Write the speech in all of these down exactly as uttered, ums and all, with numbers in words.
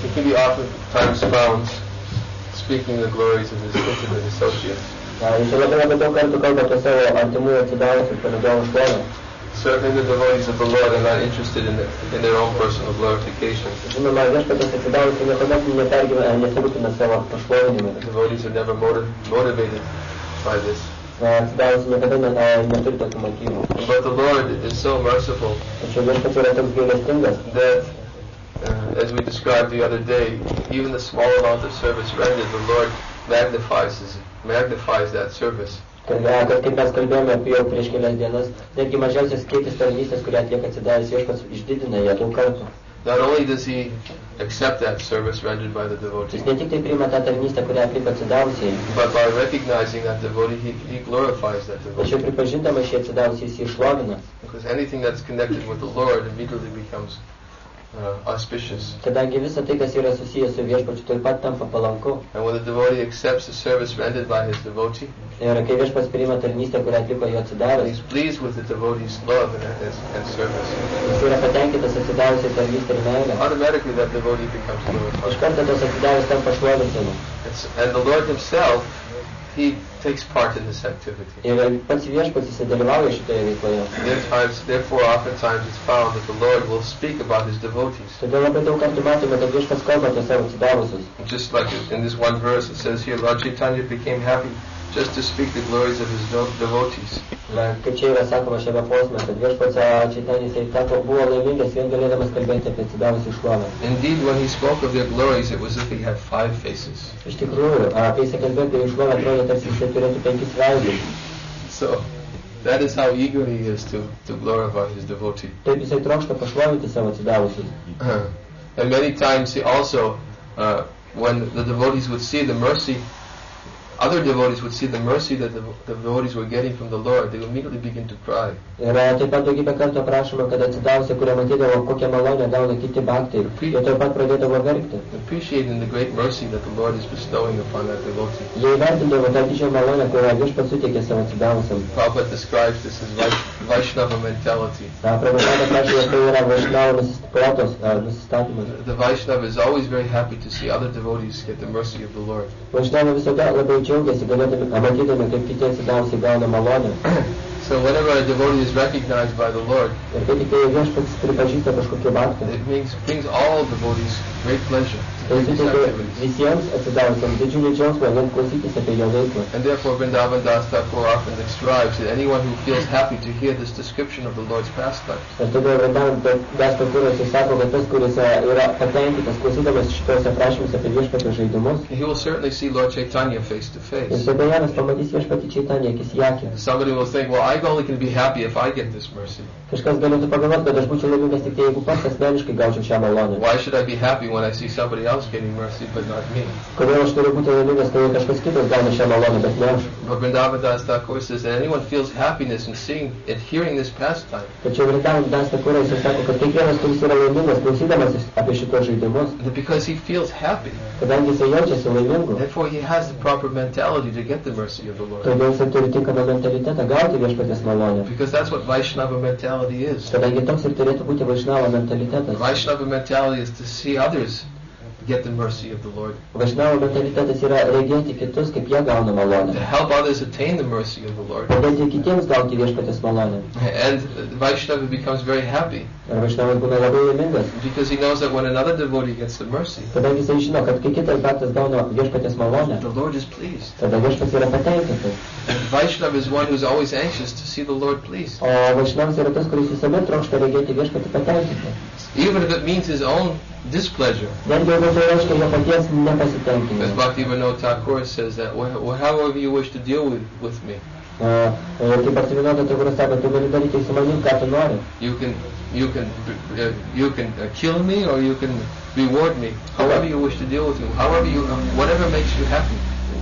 It can be oftentimes found speaking the glories of his intimate associates. Jis labai labai daug kartų kalba apie savo artimųjų atsidavusių palydovų šlovę. Certainly the devotees of the Lord are not interested in, the, in their own personal glorification. Žinoma, viešpaties atsidavusių niekuomet nepergyvena, nesirūpina savo pašlovinimu. The devotees are never motiv- motivated by this. Atsidavusių niekada neturi tokių motyvų. But the Lord is so merciful Tačiau viešpats yra toks gailestingas, that, uh, as we described the other day, even the small amount of service rendered, the Lord magnifies, magnifies that service. kad, kad kaip mes kalbėjome apie jau prieš kelias dienas, netgi mažiausias kiekis tarnystės, kurią atlieka atsidavęs viešpats, išdidina ją daug kartų. Not only does he accept that service rendered by the devotee, Jis ne tik tai priima tą tarnystę, kurią atlieka atsidavusieji, but by recognizing that devotee, he, he glorifies that devotee. tačiau pripažindamas šį atsidavusį, jis jį išlovina. Because anything that's connected with the Lord immediately becomes uh, auspicious. Kadangi visa tai, kas yra susijęs su viešpačiu, taip pat tampa palanku. And when the devotee accepts the service rendered by his devotee, Ir kai viešpats priima tarnystę, kurią atliko jo and atsidavęs, he's pleased with the devotee's love and, and, and service, jis yra patenkintas atsidavusiai tarnystę ir meilę. automatically that devotee becomes Iš glorified. karto tos atsidavęs tampa šlovintinu. It's, and the Lord himself, he takes part in this activity. Ir pats viešpats jis dalyvauja šitoje veikloje. There times, therefore, oftentimes it's found that the Lord will speak about his devotees. Todėl labai daug kartų matome, kad viešpats kalba apie savo atsidavusius. Just like in this one verse, it says here, Lord Chaitanya became happy just to speak the glories of his do- devotees. Na, kaip čia yra sakoma šiame posme, kad viešpats Čaitanijus jis tapo buvo laimingas vien galėdamas kalbėti apie atsidavusių šlovę. Indeed, when he spoke of their glories, it was as if he had five faces. Iš tikrųjų, a, kai jis kalbėjo apie jų šlovę, atrodė, tarsi jis turėtų penkis veidus. So, that is how eager he is to, to glorify his devotee. Taip jisai trokšta pašlovinti savo atsidavusius. And many times he also, uh, when the devotees would see the mercy, other devotees would see the mercy that the, the devotees were getting from the Lord, they would immediately begin to cry. Ir taip pat daugybę kartų aprašoma, kad atsidavusiai, kurie matydavo, kokią malonę gauna kiti bhaktai, jie taip pat pradėdavo verkti. Appreciating the great mercy that the Lord is bestowing upon that devotee. Jie įvertindavo tą didžią malonę, kurią viešpats suteikė savo atsidavusiam. Prabhupada describes this as Vai- Vaishnava mentality. Prabhupada prašė, jog tai yra Vaishnava protos nusistatymas. The Vaishnava is always very happy to see other devotees get the mercy of the Lord. Vaishnava visada labai džiaugiasi, galėdami, matydami, kaip kiti atsidavusiai gauna malonę. So whenever a devotee is recognized by the Lord, Ir kai tik viešpats pripažįsta kažkokį bhaktą, it brings, brings all devotees great pleasure to tai do these suteikia activities. visiems atsidavusiams didžiulį džiaugsmą vien klausytis apie jo veiklą. And therefore Vrindavan Das Thakur often describes that anyone who feels happy to hear this description of the Lord's pastimes, Ir todėl Vrindavan Das Thakuras jis sako, kad tas, kuris yra patenkintas klausydamas šitos aprašymus apie viešpatio žaidimus, he will certainly see Lord Chaitanya face to ir face. tada Janas pamatys viešpatį Čaitanį akis į akį. Somebody will think, well, I only can be happy if I get this mercy. Kažkas galėtų pagalvoti, kad aš būčiau laimingas tik tai, jeigu pats asmeniškai gaučiau šią malonę. Why should I be happy when I see somebody else getting mercy but not me? Kodėl aš turiu būti laimingas, kai kažkas kitas gauna šią malonę, bet ne aš. But Vrindavan Das Thakur says that anyone feels happiness in seeing and hearing this pastime, Tačiau Vrindavan Das Thakuras jis sako, kad kiekvienas, kuris yra laimingas, klausydamas apie šitos žaidimus, that because he feels happy, kadangi jisai jaučiasi laimingu, therefore he has the proper mentality to get the mercy of the Lord. todėl jisai turi tinkamą mentalitetą gauti viešpatės malonę. Because that's what Vaishnava mentality is. Kadangi toks ir turėtų būti Vaishnava mentalitetas. Vaishnava mentality is to see others get the mercy of the Lord, Vaishnava mentalitetas yra regėti kitus, kaip jie gauna malonę. to help others attain the mercy of the Lord. Padėti kitiems gauti viešpatės malonę. And Vaishnava becomes very happy Ir Vaishnavas būna labai laimingas, because he knows that when another devotee gets the mercy, kadangi jisai žino, kad kai kitas bhaktas gauna viešpatės malonę, the Lord is pleased. tada viešpats yra patenkintas. And Vaishnava is one who's always anxious to see the Lord pleased, O Vaishnavas yra tas, kuris visuomet trokšta regėti viešpatį patenkintą. even if it means his own displeasure. Netgi jeigu tai reiškia jo paties As nepasitenkinimą. Bhaktivinoda Thakur says that, "Wh- wh- however you wish to deal with, with me, Uh, kaip Bhaktivinoda Thakuras sako, tu gali daryti su manim, ką tu nori. you can you can uh, you can uh, kill me or you can reward me. However you wish to deal with me, however you uh, whatever makes you happy."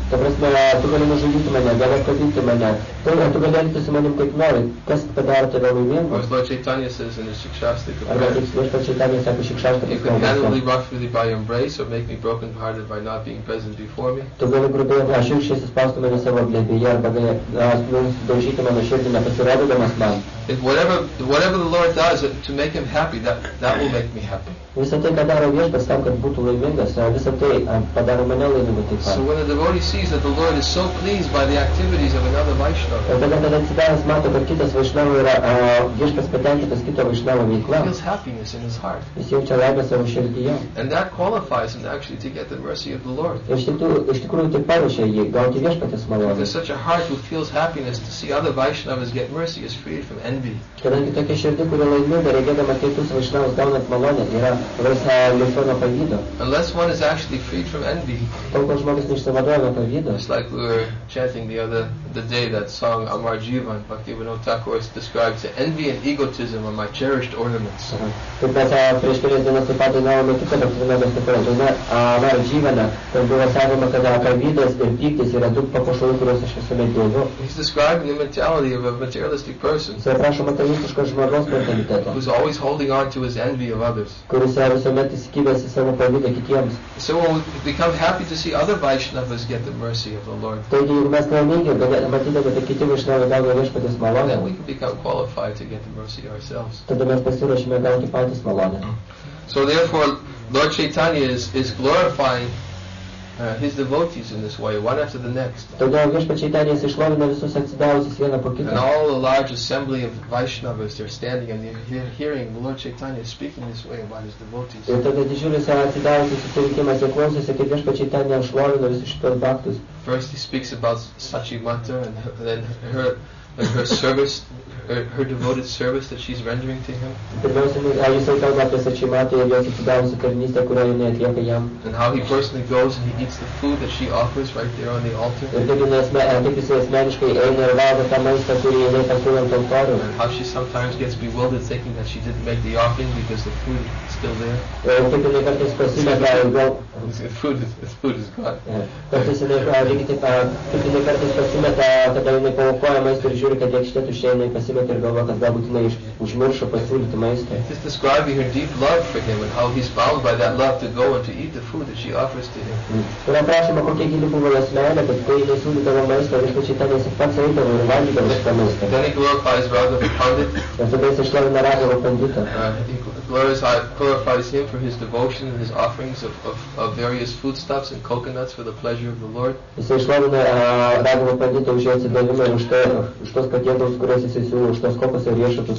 Ta prasme, tu gali nužudyti mane, gali apkabinti mane, tu, tu gali elgtis su manim kaip nori, kas padaro tave laimingu. Or as Lord Chaitanya says in his Shikshastika Arba prayer, kaip Viešpats Chaitanya sako Šikšaštakos you can handle me maldos. roughly by your embrace or make me broken-hearted by not being present before me. Tu gali grubiai šiurkščiai suspausti mane savo glėbyje arba gali sudaužyti mano širdį nepasirodydamas man. If whatever whatever the Lord does to make him happy, that that will make me happy. Visą tai, ką daro Viešpats tam, kad būtų laimingas, visą tai padaro mane laimingu taip pat. So when the devotee sees that the Lord is so pleased by the activities of another Vaishnava, Ir tada, kada atsidavęs mato, kad kitas Vaishnava yra uh, Viešpats patenkintas kito Vaishnavo he veikla, feels happiness in his heart. jis jaučia laimę savo širdyje. And that qualifies him actually to get the mercy of the Lord. Ir iš tikrųjų, iš tikrųjų tai paruošia jį gauti Viešpatės malonę. Because such a heart who feels happiness to see other Vaishnavas get mercy is freed from envy. Kadangi tokia širdį, kuri laiminga, regėdama kitus Vaishnavus gaunant malonę, yra laisva nuo pavydo. Unless one is actually freed from envy, Tol, kol žmogus neišsivaduoja nuo pavydo. just like we were chanting the other the day, that song Amar Jivan, Bhaktivinoda Thakur describes it, envy and egotism are my cherished ornaments. Taip mes prieš kelias dienas taip pat dainavome kitą Bhaktivinodos Thakur dainą Amar Jivaną, kur buvo sakoma, kad pavydas ir pyktis yra du papuošalai, kuriuos aš visuomet dėviu. He's describing the mentality of a materialistic person Jis aprašo materialistiško žmogaus mentalitetą, who's always holding on to his envy of others. kuris yra visuomet įsikibęs į savo pavydą kitiems. So when we become happy to see other Vaishnavas get the mercy of the Lord, Taigi, jeigu mes laimingi, matydami, kad kiti Vaishnavai gauna Viešpatės then malonę, we can become qualified to get the mercy ourselves. tada mes pasiruošime gauti patys malonę. So therefore, Lord Chaitanya is, is glorifying uh, his devotees in this way, one after the next. Todėl Viešpats Čaitanijas išlovina visus atsidavusius vieną po And kitą. all the large assembly of Vaishnavas, they're standing and they're hear- hearing the Lord Chaitanya speaking this way about his devotees. Ir tada didžiulis atsidavusius susirinkimas, jie klausosi, kaip Viešpats Čaitanija šlovina visus šitos baktus. First he speaks about Sachimata and her, then her and her service, her, her devoted service that she's rendering to him, Pirmiausia, jisai kalba apie Sačimatą ir jos atsidavusią tarnystę, kurią jinai atlieka jam. and how he personally goes and he eats the food that she offers right there on the altar, Ir kaip, jinai asme, kaip jisai asmeniškai eina ir valgo tą maistą, kurį jinai pasiūlė ant altorių. and how she sometimes gets bewildered thinking that she didn't make the offering because the food is still there. Ir kaip jinai kartais pasimeta ir gal... The food is, the food is gone. Kartais jinai, lygiai taip, kaip jinai kartais pasimeta, kada jinai paukoja maistą ir žiūri, kad lėkštė tuščia, jinai pasimeta ir galvoja, kad galbūt jinai užmiršo pasiūlyti maistą. Just describing her deep love for him and how he's bound by that love to go and to eat the food that she offers to him. Ir aprašoma, kokia gili buvo jos meilė, kad kai jinai siūlydavo maistą, Viešpats Čaitanijas ir pats eidavo ir valgydavo šitą maistą. Then he glorifies Raghava Pandit. Ir tada jis išlavina Ragavo Panditą. Uh, he glorifies, glorifies him for his devotion and his offerings of, of, of various foodstuffs and coconuts for the pleasure of the Lord. Jisai išlavina uh, Ragavo Panditą už jo atsidavimą ir už, tai, už tos patiekalus, kuriuos jisai siūlo, už tos kokos ir riešutus.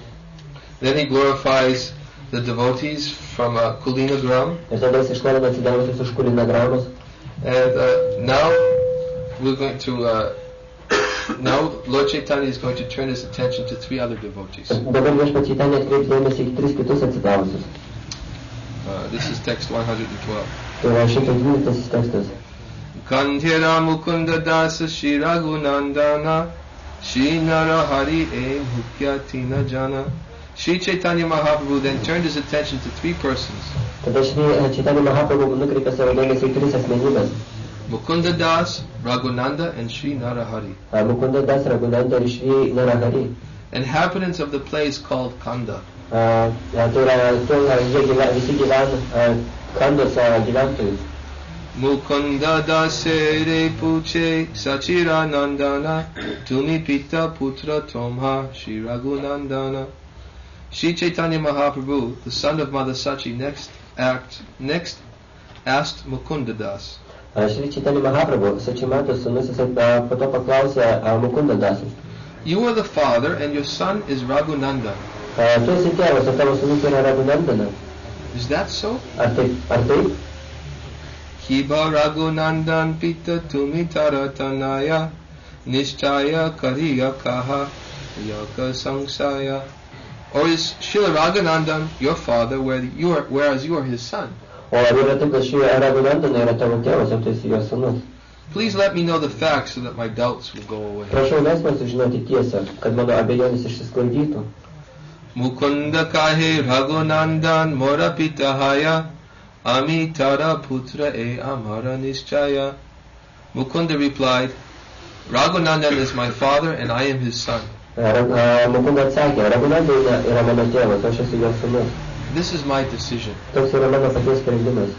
Then he glorifies the devotees from uh, Kulina Gram. Ir tada jis išlavina atsidavusius už Kulinagramos. And uh, now we're going to, uh, now Lord Chaitanya is going to turn his attention to three other devotees. Dabar Viešpats Čaitanija atkreips dėmesį į tris kitus atsidavusius. Uh, this is text one hundred twelve. Tai yra šimtas dvyliktasis tekstas. Kandhira Mukunda Dasa Shri Raghunandana Shri Narahari Aim Hukyatina Jana. Shri Chaitanya Mahaprabhu then turned his attention to three persons: Tada Šri Čaitanija Mahaprabhu nukreipė savo dėmesį į tris asmenybės. Mukunda Das, Raghunanda, and Shri Narahari, Mukunda Das, Raghunanda ir Shri Narahari. inhabitants of the place called Kanda. Tai yra, jie gyvena, visi gyvena Kandos gyventojai. Mukunda Dasere Puche Sachira Nandana Tumi Pita Putra Tomha Shri Raghunandana. Shri Chaitanya Mahaprabhu, the son of Mother Sachi, next act next asked Mukunda Das, Šri Chaitanya Mahaprabhu, Sačimato sūnus, jisai po to paklausė Mukunda Dasas. you are the father and your son is Raghunandan. Tu esi tėvas, o tavo sūnus yra Raghunandana. Is that so? Ar taip? Ar taip? Kiba Raghunandan Pita Tumi Taratanaya Nishchaya Kariya Kaha Yaka Sangsaya. Or is Srila Raghunandan your father, where you are, whereas you are his son? O ar yra taip, kad Šri Raghunandana yra tavo tėvas, o tu esi jo sūnus? Please let me know the facts so that my doubts will go away. Prašau, leis man sužinoti tiesą, kad mano abejonės išsisklaidytų. Mukunda kahe Raghunandan mora pitahaya Ami tara putra e amara nischaya. Mukunda replied, Raghunandan is my father and I am his son. Mukunda atsakė, Raghunandan yra mano tėvas, aš esu jo sūnus. This is my decision. Toks yra mano paties sprendimas.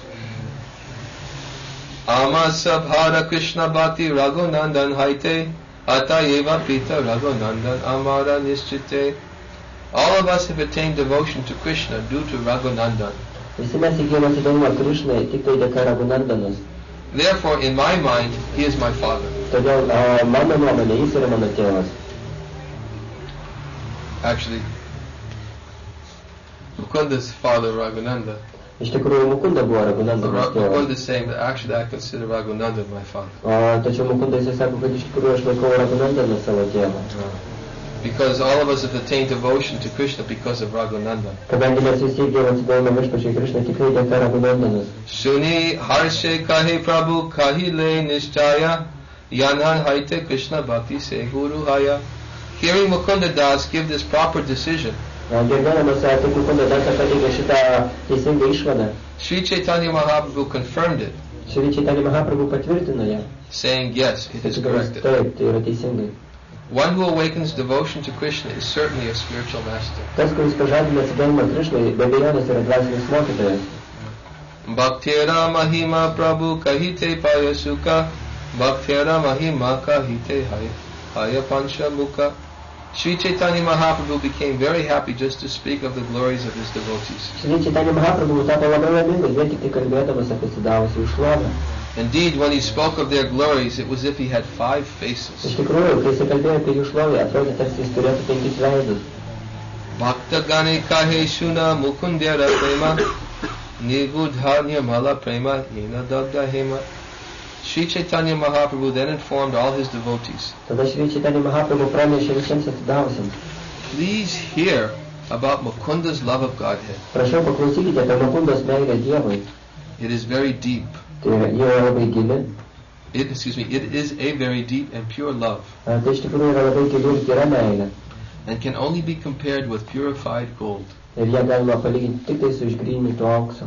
Amasa Bhara Krishna Bhakti Raghunandan Haite Atayeva Pita Raghunandan Amara Nischite. All of us have attained devotion to Krishna due to Raghunandan. Visi mes įgijome atsidavimą Krishnai tik tai dėka Raghunandanos. Therefore, in my mind, he is my father. Todėl mano nuomonė, jis yra mano tėvas. Actually, Mukunda's father, Raghunanda. Iš tikrųjų, Mukunda buvo Raghunandanos tėvas. Mukunda is saying that actually I consider Raghunandan my father. Tačiau Mukunda jis sako, kad iš tikrųjų aš laikau Raghunandaną savo tėvą. Because all of us have attained devotion to Krishna because of Raghunandan. Kadangi mes visi įgijome atsidavimą viešpačiui Krishnai tik tai dėka Raghunandanos. Shuni harshe kahe Prabhu kahile nishchaya yanhan haite Krishna bhakti se guru haya. Hearing Mukunda Das give this proper decision, Girdėdamas tik Mukunda Dasą pateikė šitą teisingą išvadą, Sri Chaitanya Mahaprabhu confirmed it, Sri Chaitanya Mahaprabhu patvirtino ją. saying yes, it is correct. Taip, tai yra teisingai. One who awakens devotion to Krishna is certainly a spiritual master. Tas, kuris pažadina atsidavimą Krishnai, be abejonės yra dvasinis mokytojas. Bhaktera mahima Prabhu kahite payasuka, Bhaktera mahima kahite haya pancha mukha. Sri Chaitanya Mahaprabhu became very happy just to speak of the glories of his devotees. Sri Chaitanya Mahaprabhu tapo labai laimingas, vien tik tai kalbėdamas apie atsidavusių šlovę. Indeed, when he spoke of their glories, it was as if he had five faces. Iš tikrųjų, kai jis kalbėjo apie jų šlovę, atrodė tarsi jis turėtų penkis veidus. Bhakta gane kahe shuna mukundera prema, nivudhanya mala prema yena dagda hema. Sri Chaitanya Mahaprabhu then informed all his devotees, Tada Sri Chaitanya Mahaprabhu pranešė visiems atsidavusiems. please hear about Mukunda's love of Godhead. Prašau, paklausykite apie Mukundos meilę Dievui. It is very deep. Tai yra, ji yra labai gili. It, excuse me, it is a very deep and pure love, Tai iš tikrųjų yra labai gili ir tyra meilė. and can only be compared with purified gold. Ir ją galima palyginti tik tai su išgrynintu auksu.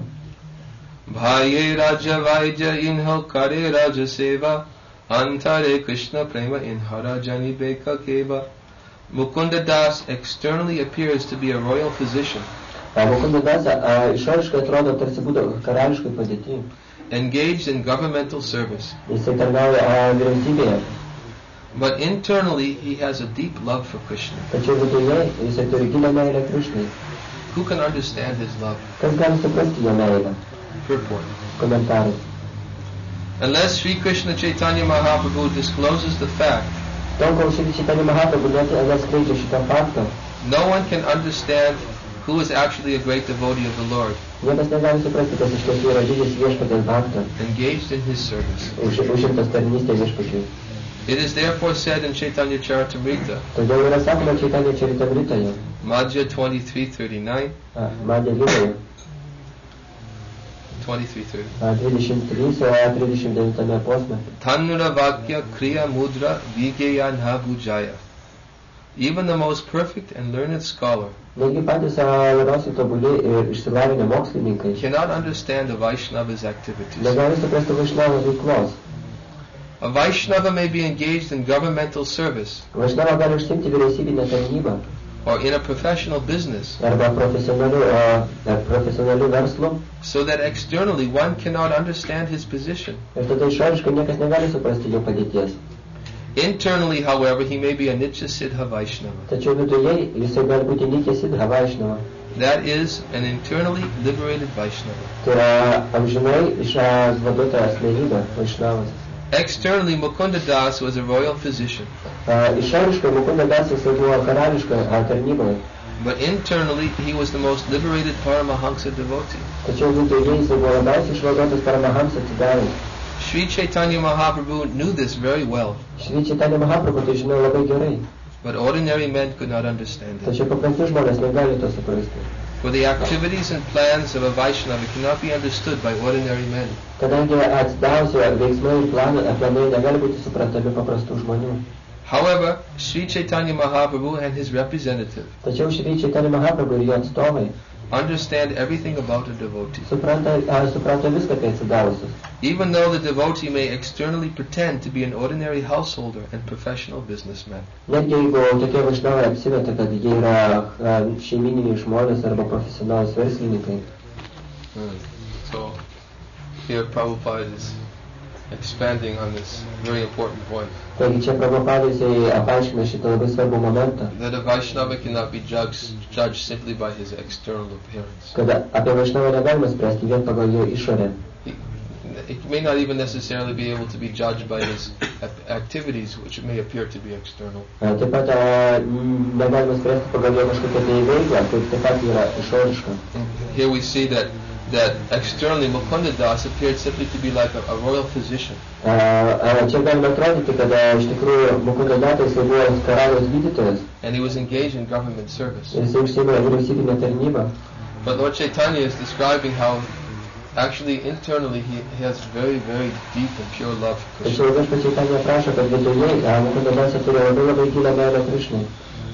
Bhaye Raja Vaidya inho kare Raja Seva, Antare Krishna Prema inhara Jani Beka Keva. Mukunda Das externally appears to be a royal physician, Mukunda Dasa išoriškai atrodo tarsi būtų karališkai padėti. engaged in governmental service. Jisai tarnauja vyriausybėje. But internally he has a deep love for Krishna. Tačiau viduje jisai turi gilę meilę Krishnai. Who can understand his love? Kas gali suprasti jo meilę? Purport. Komentarai. Unless Sri Krishna Chaitanya Mahaprabhu discloses the fact, Tol, kol Sri Chaitanya Mahaprabhu neatskleidžia šitą faktą, no one can understand who is actually a great devotee of the Lord, niekas negali suprasti, kas iš tiesų yra didis viešpatės bhakta, engaged in his service. už, užimtas tarnystė viešpačiui. It is therefore said in Chaitanya Charitamrita, Todėl yra sakoma Chaitanya Charitamritoje, Madhya twenty-three thirty-nine, Madhya Litoje, twenty-three thirty. dvidešimt trys, trisdešimt devintame posme. Tanura Vakya Kriya Mudra Vigya Nabhujaya. Even the most perfect and learned scholar Netgi patys labiausiai tobuli ir išsilavinę mokslininkai cannot understand the Vaishnava's activities. negali suprasti Vaišnavo veiklos. A Vaishnava may be engaged in governmental service Vaišnava gali užsiimti vyriausybinę tarnybą or in a professional business, arba profesionaliu, uh, profesionaliu verslu, so that externally one cannot understand his position. ir tada išoriškai niekas negali suprasti jo padėties. Internally, however, he may be a Nitya Siddha Vaishnava. Tačiau viduje jisai gali būti Nitya Siddha Vaishnava. That is, an internally liberated Vaishnava. Tai yra amžinai išvaduota asmenybė Vaishnavas. Externally, Mukunda Das was a royal physician, Uh, išoriškai Mukunda Dasas buvo karališka uh, tarnyboje, but internally he was the most liberated Paramahamsa devotee. tačiau viduje jisai buvo labiausiai išvaduotas Paramahamsa atsidaręs. Sri Chaitanya Mahaprabhu knew this very well, Sri Chaitanya Mahaprabhu tai žinojo labai gerai, but ordinary men could not understand it. tačiau paprasti žmonės negali to suprasti. For the activities and plans of a Vaishnava cannot be understood by ordinary men. Kadangi atsidavusio veiksmai ir planai, planai negali būti suprantami paprastų žmonių. However, Sri Chaitanya Mahaprabhu and his representative Tačiau Sri Chaitanya Mahaprabhu ir jo atstovai understand everything about a devotee. Supranta, a, supranta viską apie atsidavusius. Even though the devotee may externally pretend to be an ordinary householder and professional businessman. Netgi jeigu tokie vaišnavai apsimeta, kad jie yra šeimyniniai žmonės arba profesionalūs verslininkai. Hmm. So here Prabhupada is expanding on this very important point. Taigi čia Prabhupada jisai apaiškina šitą labai svarbų momentą. That a Vaishnava cannot be judged, judged simply by his external appearance. Kad apie vaišnavą negalima spręsti vien pagal jo išorę. He, he may not even necessarily be able to be judged by his activities, which may appear to be external. Taip pat negalima spręsti pagal jo kažkokią tai veiklą, kaip taip pat yra išoriška. Here we see that that externally Mukunda Das appeared simply to be like a, a royal physician. Čia galima atrodyti, kad iš tikrųjų Mukunda Das buvo karaliaus gydytojas. And he was engaged in government service. Jis užsiėmė vyriausybinę tarnybą. But Lord Chaitanya is describing how actually internally he, he has very, very deep and pure love for Krishna. Tačiau Viešpats Chaitanya prašo, kad viduje Mukunda Das turi labai labai gilią meilę Krishnai.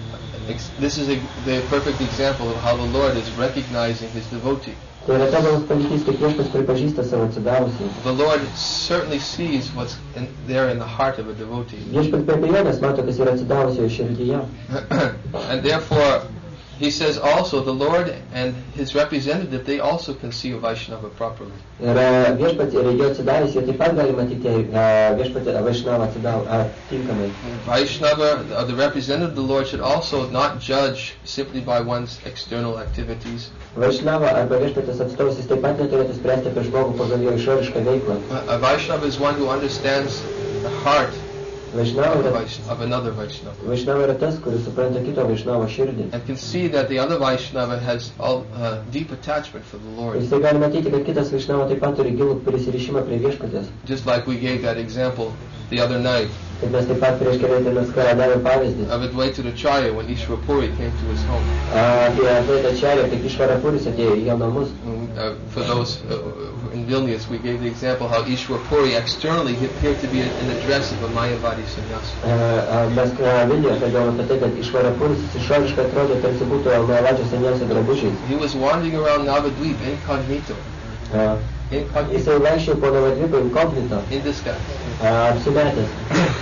This is a, the perfect example of how the Lord is recognizing his devotee. Tai yra tobulus pavyzdys, kaip Viešpats pripažįsta savo atsidavusį. The Lord certainly sees what's in, there in the heart of a devotee. Viešpats be abejonės mato, kas yra atsidavusio širdyje. And therefore, he says also the Lord and his representative, they also can see a Vaishnava properly. Ir Viešpats ir jo atsidavęs, jie taip pat gali matyti Viešpatį Vaishnavą atsidavę tinkamai. Vaishnava, uh, the representative of the Lord, should also not judge simply by one's external activities. Vaishnava arba Viešpatės atstovas, jis taip pat neturėtų spręsti apie žmogų pagal jo išorišką veiklą. A Vaishnava is one who understands the heart Vaishnava of another Vaishnava. Vaishnava yra tas, kuris supranta kito Vaishnavo širdį. And can see that the other Vaishnava has all, uh, deep attachment for the Lord. Jis tai gali matyti, kad kitas Vaishnava taip pat turi gilų prisirišimą prie Viešpatės. Just like we gave that example the other night. Kaip mes taip pat prieš kelias dienas davėm pavyzdį. Of Advaita Acharya when Ishwara Puri came to his home. Apie Advaita Acharya, kaip Ishwara Puris atėjo į jo namus. Uh, for those uh, in Vilnius, we gave the example how Ishwara Puri externally appeared to be in the dress of a Mayavadi sannyasi. Mes Vilniuje kalbėjome apie tai, kad Ishwara Puris išoriškai atrodė, tarsi būtų Mayavadžio sannyasio drabužiais. He was wandering around Navadvip incognito. Jisai vaikščiojo po Navadvipą incognito. In disguise. Apsimetęs.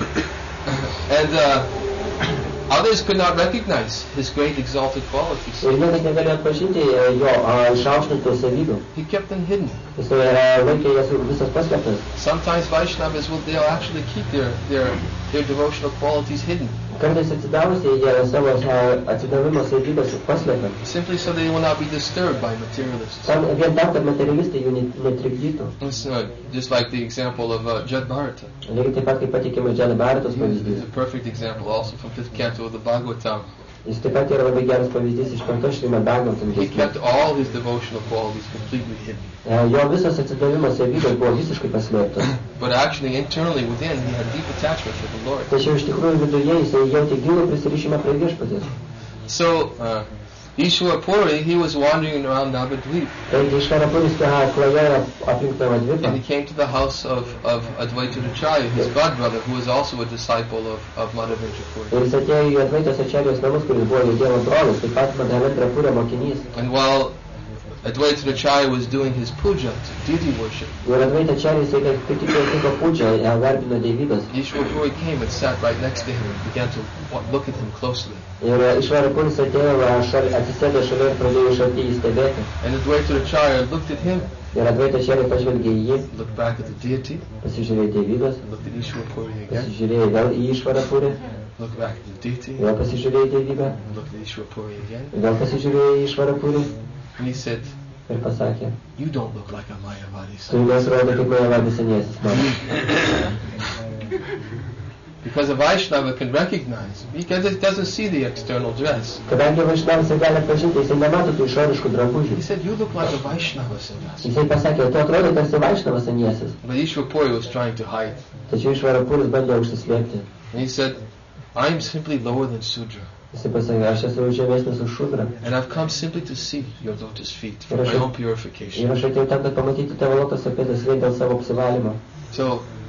And uh, others could not recognize his great exalted qualities. Ir niekas negalėjo atpažinti jo išaukštintų savybių. He kept them hidden. Jisai laikė jas visas paslėptas. Sometimes Vaishnavas will they'll actually keep their their their devotional qualities hidden. Kartais atsidavusiai jie savo atsidavimo savybės paslėpia. Simply so they will not be disturbed by materialists. Tam, vien tam, kad materialistai jų netrikdytų. It's uh, just like the example of uh, Jad Bharata. Lygiai taip pat kaip patikime Jad Bharatos pavyzdys. It's a perfect example also from fifth canto of the Bhagavatam. Jis taip pat yra labai geras pavyzdys iš penktos Šrimad Bhagavatam. He kept all his devotional qualities completely hidden. Jo visas atsidavimo savybės buvo visiškai paslėptos. But actually, internally within, he had deep attachment to the Lord. Tačiau iš tikrųjų viduje jisai jautė gilų prisirišimą prie Viešpaties. So, uh, Ishwara Puri, he was wandering around Navadvip. Taigi Ishwara Puris klajojo aplink Navadvipą. And he came to the house of, of Advaita Acharya, his godbrother, who was also a disciple of, of Madhavendra Puri. Ir jis atėjo į Advaitos Acharyos namus, kuris buvo jo dievo brolis, taip pat Madhavendra Purio mokinys. And while Advaita Acharya was doing his puja, deity worship, ir Advaita Acharya jisai kaip tik atliko puja, garbino dievybes. Ishwara Puri came and sat right next to him and began to look at him closely. Ir Ishwara Puris atėjo, atsisėdo šalia ir pradėjo iš arti jį stebėti. And Advaita Acharya looked at him, ir Advaita Acharya pažvelgė į jį, looked back at the deity, pasižiūrėjo į dievybes, looked at Ishwara Puri again, pasižiūrėjo vėl į Ishwara Puri, looked back at the deity, vėl pasižiūrėjo į dievybę, looked at Ishwara Puri again, vėl pasižiūrėjo į Ishwara Puri, and he said, ir pasakė, you don't look like a Mayavadi tu nesirodo kaip Mayavadi sannyasas man. Because a Vaishnava can recognize, because it doesn't see the external dress. Kadangi Vaishnavas gali atpažinti, jisai nemato tų išoriškų drabužių. He said, you look like a Vaishnava sannyasi. Jisai pasakė, tu atrodo tarsi Vaishnavas sannyasas. But Ishwara Puri was trying to hide. Tačiau Ishwara Puris bandė užsislėpti. And he said, I am simply lower than Sudra. Jisai pasakė, aš esu žemesnis už Šudrą. And I've come simply to see your lotus feet for my own purification. Ir aš atėjau tam, kad pamatyti tavo lotoso pėdas vien dėl savo apsivalymo. So,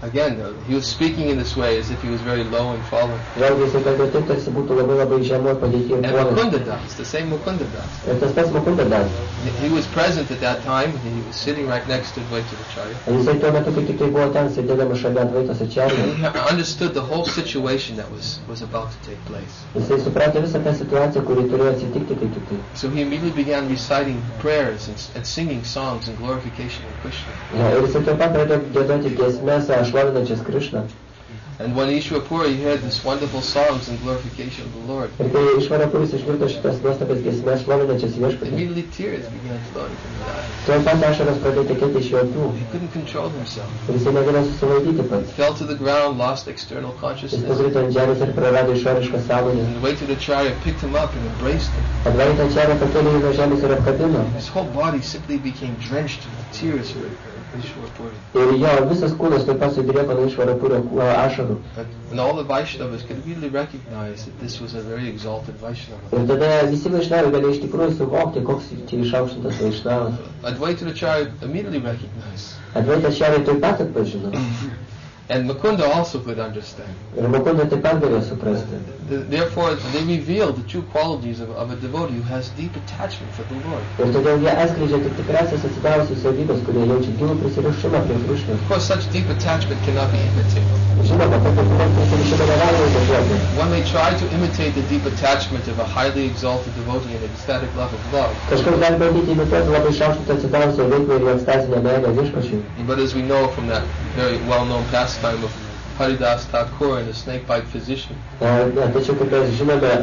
Again, uh, he was speaking in this way as if he was very low and fallen. Vėlgi jisai kalbėjo taip, tarsi būtų labai labai žemoj padėti ir And puolęs. Mukunda Das, the same Mukunda Das. Ir tas pats Mukunda Das. He was present at that time. He was sitting right next to Advaitacharya. Jisai tuo metu kaip tik tai buvo ten, sėdėdamas šalia Advaitos Acharya. He understood the whole situation that was, was about to take place. Jisai suprato visą tą situaciją, kuri turėjo atsitikti kaip tik tai. So he immediately began reciting prayers and, and singing songs in glorification of Krishna. Ja, ir jisai tuo pat pradėjo giedoti giesmes šlovinančias Krishną. And when Ishwara Puri heard this wonderful songs in glorification of the Lord, Ir kai Išvara Puris išgirdo šitas nuostabias giesmes šlovinančias Viešpatį, immediately tears began flowing from his eyes. tuo pat ašaros pradėjo tekėti iš jo akių. He couldn't control himself. Ir jisai negalėjo susivaldyti pats. Fell to the ground, lost external Jis consciousness. nukrito ant žemės ir prarado išorišką sąmonę. And the Advaitacharya picked him up and embraced him. Advaita Acharya pakėlė jį nuo žemės ir apkabino. His whole body simply became drenched with tears for Ishwara Puri. Ir jo visas kūnas taip pat sudrėko nuo Išvara Purio ašarų. And all the Vaishnavas could really recognize that this was a very exalted Vaishnava. Ir tada visi Vaišnavai galėjo iš tikrųjų suvokti, koks čia išaukštintas Vaišnavas. Advaitacharya immediately recognized. Advaita Acharya taip pat atpažino. And Mukunda also could understand. Ir Mukunda taip pat galėjo suprasti. Therefore, they reveal the true qualities of, of a devotee who has deep attachment for the Lord. Ir todėl jie atskleidžia tik tikrasias atsidavusius savybės, kurie jaučia gilų prisirišimą prie Krišnos. Of course, such deep attachment cannot be imitated. Žinoma, tokio prisirišimo negalima imituoti. One may try to imitate the deep attachment of a highly exalted devotee in ecstatic love of love. Kažkas gali bandyti imituoti labai išaukštintą atsidavusią veiklą ir jų ekstazinę meilę Viešpačiui. But as we know from that very well-known pastime of Haridas Thakur and the snake-bite physician, Tačiau, kaip mes žinome,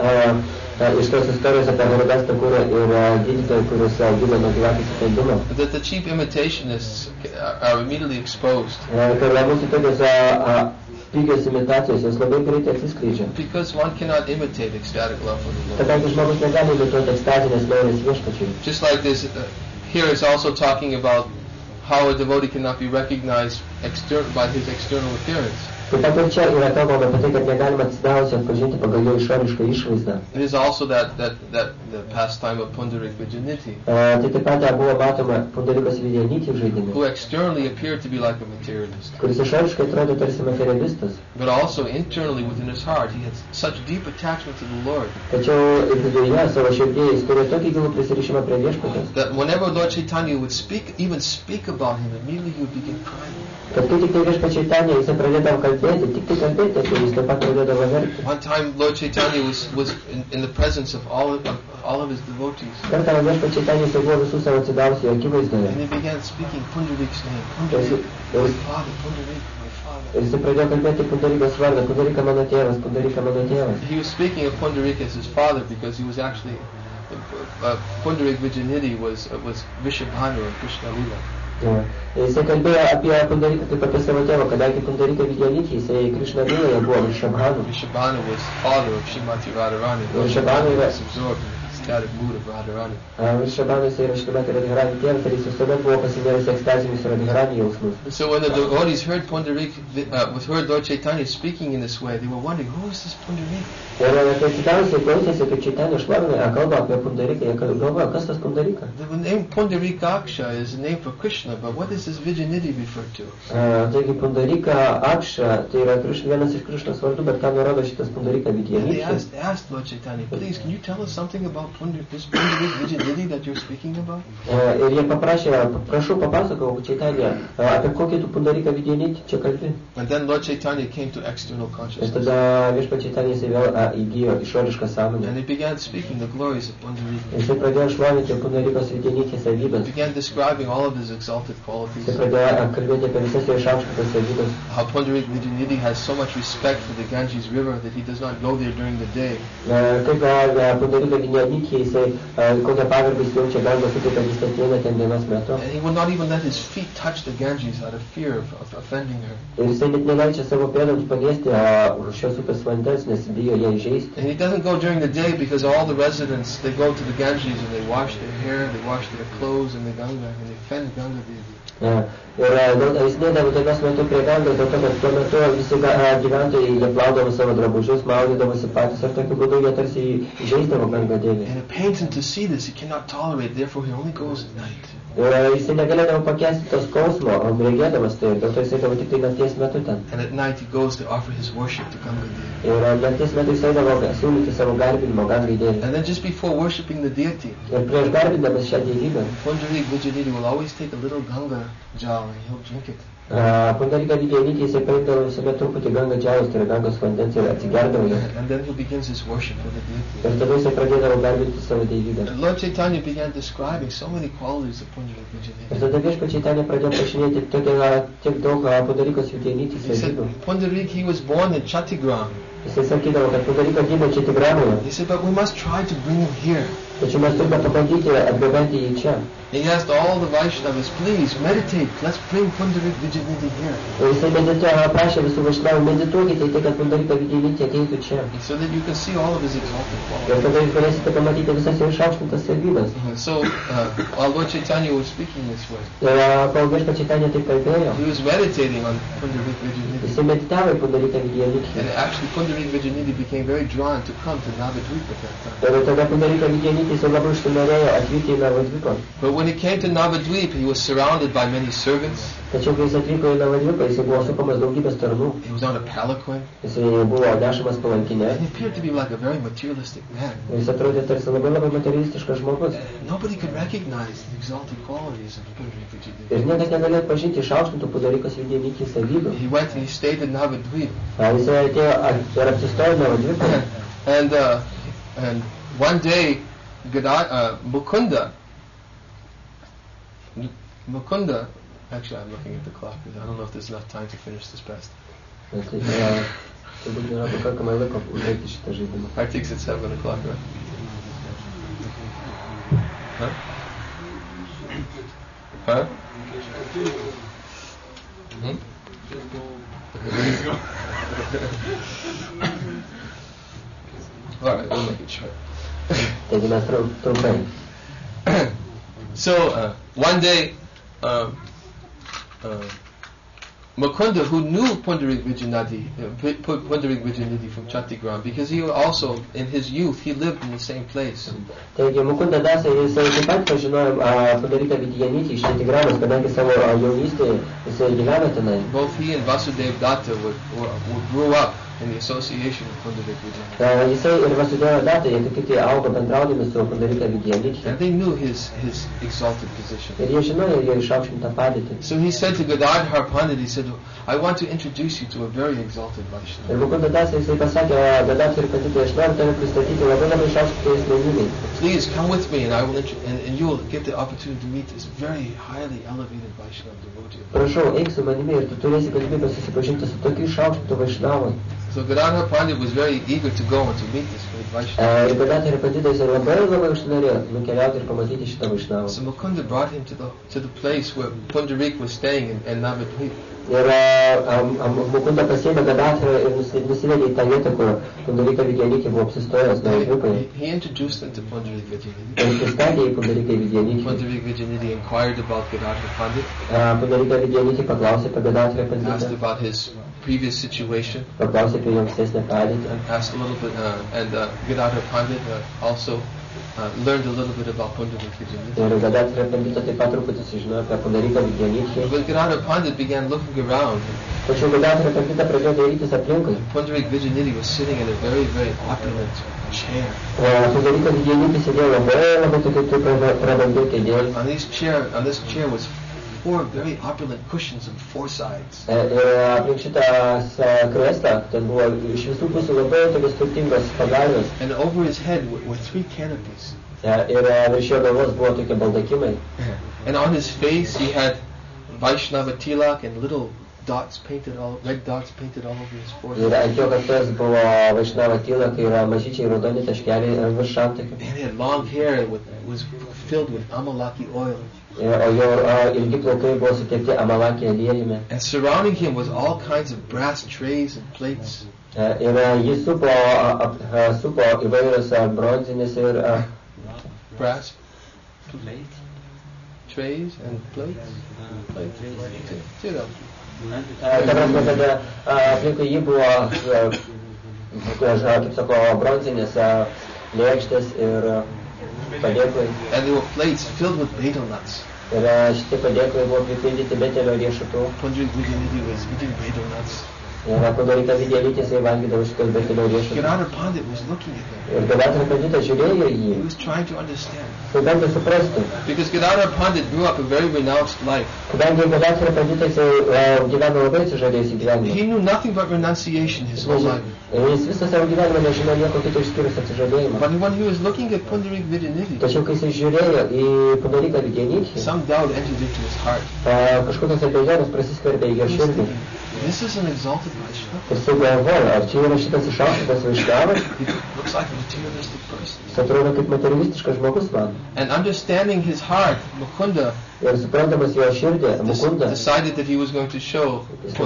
iš tos istorijos apie Haridas Thakurą ir gydytoją, kuris gydo nuo gyvatės įkandimo, that the cheap imitationists are immediately exposed. Kad mūsų tokios pigios imitacijos, jos labai greitai atsiskleidžia. Because one cannot imitate ecstatic love for the Lord. Kadangi žmogus negali imituoti ekstazinės meilės Viešpačiui. Just like this, uh, here it's also talking about how a devotee cannot be recognized exter- by his external appearance. Taip pat ir čia yra kalbama apie tai, kad negalima atsidavusi atpažinti pagal jo išorišką išvaizdą. It is also that, that, that the pastime of Pundarik Vijayaniti, Tai taip pat buvo matoma Pundarikos Vijayaniti žaidime, who externally appeared to be like a materialist, kuris išoriškai atrodė tarsi materialistas. but also internally within his heart he had such deep attachment to the Lord Tačiau viduje savo širdyje jis turėjo tokį gilų prisirišimą prie Viešpaties, that whenever Lord Chaitanya would speak, even speak about him, immediately he would begin crying. kad kai tik tai Viešpačiai Chaitanya jisai pradėdavo kalbėti, tik tai kalbėti, tai jis taip pat pradėdavo verkti. One time Lord Chaitanya was, was in, in the presence of all of, of all of his devotees, Kartą Viešpačiai Chaitanya jisai buvo visų savo atsidavusių akivaizdoje. and he began speaking Pundarik's name. Pundarik, my father, Pundarik, my father. Ir jisai pradėjo kalbėti Pundarikos vardą, Pundarika mano tėvas, Pundarika mano tėvas. He was speaking of Pundarik as his father because he was actually uh, Pundarik Vijayaniti was uh, was Vishabhanu of Krishna Lila. Ja. Jisai kalbėjo apie Pundariką kaip apie savo tėvą, kadangi Pundarika Vijayaniti, jisai Krishna Liloje buvo Vishabhanu. Vishabhanu was father of Shrimati Radharani. Vishabhanu was absorbed in the ecstatic mood of Radharani. Vishabhanu jisai yra Shrimati Radharani tėvas, ir jis visuomet buvo pasinėręs ekstazinius Radharani jausmus. So when the devotees heard Pundarik, uh, heard Lord Chaitanya speaking in this way, they were wondering, who is this Pundarik? Ir kai atsidavusiai klausėsi, kaip Chaitanya šlovina, kalba apie Pundariką, jie galvoja, kas tas Pundarika? The name Pundarikaksha is a name for Krishna, but what does this Vijayaniti refer to? Uh, taigi Pundarika Aksha, tai yra Krishna, vienas iš Krishnos vardų, bet ką nurodo šitas Pundarika And they Vijayaniti? asked, asked Lord Chaitanya, please, can you tell us something about Pundar, this Pundarik Vijayaniti that you're speaking about? Uh, ir jie paprašė, prašau papasakau Chaitanya, uh, apie kokį tu Pundariką Vijayaniti čia kalbi. And then Lord Chaitanya came to external Ir consciousness. tada Viešpats Chaitanya jisai vėl uh, įgijo išorišką sąmonę. And he began speaking the glories of Pundarika. Jisai pradėjo šlovinti Pundarikos Vijayaniti He savybės. began describing all of his exalted qualities. Jisai pradėjo uh, kalbėti apie visas jo išaukštintas savybės. How Pundarik Vijayaniti has so much respect for the Ganges River that he does not go there during the day. Uh, kaip uh, Pundarika Vijayaniti, jisai uh, kokią pagarbą jis jaučia Gangos upei, kad jis ateina ten dienos metu. And he will not even let his feet touch the Ganges out of fear of, of offending her. Ir jisai net neleidžia savo pėdoms paliesti uh, šios upės vandens, nes bijo ją įžeisti. And he doesn't go during the day because all the residents, they go to the Ganges and they wash their hair, they wash their clothes in the Ganga, and they offend Ganga Devi. Uh, ir uh, jis neidavo tokios metu prie Gangos, dėl to, kad tuo metu visi uh, gyventojai jie plaudavo savo drabužius, maudydavosi patys ir tokiu būdu jie tarsi įžeisdavo Gangą Devį. And And it pains him to see this. He cannot tolerate it. Therefore, he only goes at night. Ir jisai negalėdavo pakęsti to skausmo, regėdamas tai, dėl to jisai davo tik tai nakties metu ten. And at night he goes to offer his worship to Ganga deity. Ir nakties metu jisai davo siūlyti savo garbinimo Gangai deivei. And then just before worshiping the deity, Ir prieš garbindamas šią dievybę, Pundarik Vijayanidhi will always take a little Ganga jal and he'll drink it. Pundarika Vijayanidhi jisai paimdavo visuomet truputį Ganga džalos, tai yra Gangos vandens ir atsigerdavo ją. And then he begins his worship for the deity. Ir tada jisai pradėdavo garbinti savo dievybę. And Lord Chaitanya began describing so many qualities of Pundarik Ir Vijayanidhi. tada Viešpats Chaitanya pradėjo prašinėti tiek daug Pundarikos Vijayanidhi He said, savybių. Pundarik, he was born in Chatigram. Jisai sakydavo, kad Pundarika gimė Čatigramoje. He said, but we must try to bring him here. Tačiau mes turime pabandyti atgabenti jį čia. He asked all the Vaishnavas, please meditate, let's bring Pundarik Vijayanidhi here. Ir jisai medituoja, prašė visų Vaishnavų, medituokite, tai kad Pundarika Vijayanidhi ateitų čia. So that you can see all of his exalted Ir qualities. tada jūs galėsite pamatyti visas jo išaukštintas savybes. So, uh, while Lord Chaitanya was speaking this way, Ir kol Viešpats Chaitanya taip kalbėjo, he was meditating on Pundarik Vijayanidhi. jisai meditavo į Pundariką Vijayanidhi. And actually Pundarik Vijayanidhi became very drawn to come to Navadvipa at that time. Ir tada Pundarika Vijayanidhi jisai labai užsinorėjo atvykti į Navadvipą. But when he came to Navadvip, he was surrounded by many servants. Tačiau kai jis atvyko į Navadvipą, jisai buvo supamas daugybės tarnų. He was on a palanquin. Jisai buvo nešamas palankinė. And he appeared to be like a very materialistic man. Ir jis atrodė tarsi labai labai materialistiškas žmogus. Nobody could recognize the exalted qualities of Pundarik Ir Vijayanidhi. niekas negalėjo pažinti išaukštintų Pundarikos Vijayanidhi savybių. He went and he stayed in Navadvip. Jisai atėjo ir apsistojo Navadvipą. And, uh, and one day, Gada, uh, Mukunda, Mukunda, actually I'm looking at the clock because I don't know if there's enough time to finish this best. Turbūt nėra pakankamai laiko užbaigti šitą žaidimą. Kartik's at seven o'clock, right? Huh? Huh? Hmm? Alright, we'll make it short. Taigi mes trumpai. So, uh, one day, um, uh, Mukunda, who knew Pundarik Vijayanidhi, uh, Pundarik Vijayanidhi from Chatigram, because he also, in his youth, he lived in the same place. Taigi Mukunda Dasa, jisai taip pat pažinojo Pundariką Vijayanidhi iš Chatigramos, kadangi savo jaunystėje jisai gyveno tenai. Both he and Vasudev Datta were, were, were grew up in the association with Pundarik Vijayanidhi. Jisai ir Vasudeva Datta, jie kaip tik tai augo bendraudami su Pundarika Vijayanidhi. And they knew his, his exalted position. Ir jie žinojo jo išaukštintą padėtį. So he said to Gadadhar Pandit, he said, I want to introduce you to a very exalted Vaishnava. Ir Mukunda Dasa jisai pasakė, Gadadhar Panditui, aš noriu tave pristatyti labai labai išaukštintai asmenybei. Please come with me and I will intro- and, and you will get the opportunity to meet this very highly elevated Vaishnava devotee. Prašau, eik su manimi ir tu turėsi galimybę susipažinti su tokiu išaukštintu Vaishnavu. So Gadadhar Pandit was very eager to go and to meet this great Vaishnava. Ir Gadadhar Panditas labai labai užsinorėjo nukeliauti ir pamatyti šitą Vaishnavą. So Mukunda brought him to the to the place where Pundarik was staying in, in Navadvip. Ir Mukunda pasiėmė Gadadharą ir nusivedė į tą vietą, kur Pundarika Vijayanidhi buvo apsistojęs Navadvipoje. He, he introduced him to Pundarik Vijayanidhi. Ir pristatė į Pundariką Vijayanidhi. Pundarik Vijayanidhi inquired about Gadadhar Pandit, Pundarika Vijayanidhi paklausė apie Gadadharą asked Panditą, about his previous situation, paklausė apie jo ankstesnę padėtį. and asked a little bit, uh, and uh, Gadadhar Pandit uh, also uh, learned a little bit about Pundarik Vijayanidhi. Ir Gadadharą Panditą taip pat truputį sužinojo apie Pundariką Vijayanidhi. But Gadadhar Pandit began looking around. Tačiau Gadadharą Panditą pradėjo dairytis aplinkui. Pundarik Vijayanidhi was sitting in a very, very opulent chair. Pundarika Vijayanidhi sėdėjo labai labai tokiu prabangiu kėdėje. On this chair, on this chair was four very opulent cushions on four sides. Ir aplink šitą krėslą ten buvo iš visų pusių labai tokios turtingos pagalvės. And over his head were, were three canopies. Ir virš jo galvos buvo tokie baldakimai. And on his face he had Vaishnava tilak and little dots painted all, red dots painted all over his Ir forehead. ant jo kaktos buvo Vaishnava tyla, kai yra mažyčiai raudoni taškeliai virš antakių. And he had long hair with was filled with amalaki oil. O jo ilgi plaukai buvo sutepti amalaki aliejumi. And surrounding him was all kinds of brass trays and plates. Ir jį supo, supo įvairios bronzinės ir Brass trays and plates. Plates. See them. ta prasme, kad aplinkui jį buvo, kaip sako, bronzinės lėkštės ir padėklai. And there were plates filled with betel nuts. Ir šitie padėklai buvo pripildyti betelio riešutų. Pandit Vijayanidhi was eating betel nuts. Ir Pundarika Vijayanidhi jisai valgydavo šitos betelio riešutus. Gadadhar Pandit was looking at him. Ir Gadadhar Panditas žiūrėjo į jį. He was trying to understand. Jisai bandė suprasti. Because Gadadhar Pandit grew up a very renounced life. Kadangi Gadadhar Panditas gyveno labai sužadėjusį gyvenimą. He knew nothing but renunciation his whole life. Jis visą savo gyvenimą nežino nieko kito išskyrus atsižadėjimą. But when he was looking at Pundarik Vijayanidhi, Tačiau kai jis žiūrėjo į Pundariką Vijayanidhi, some doubt entered into his heart. kažkokios abejonės prasiskverbė į jo širdį. This is an exalted Vaishnava. Ir jisai galvojo, ar čia yra šitas išaukštas Vaishnavas? He looks like a materialistic person. Jis atrodo kaip materialistiškas žmogus man. And understanding his heart, Mukunda Ir suprantamas jo širdį, Mukunda decided that he was going to show,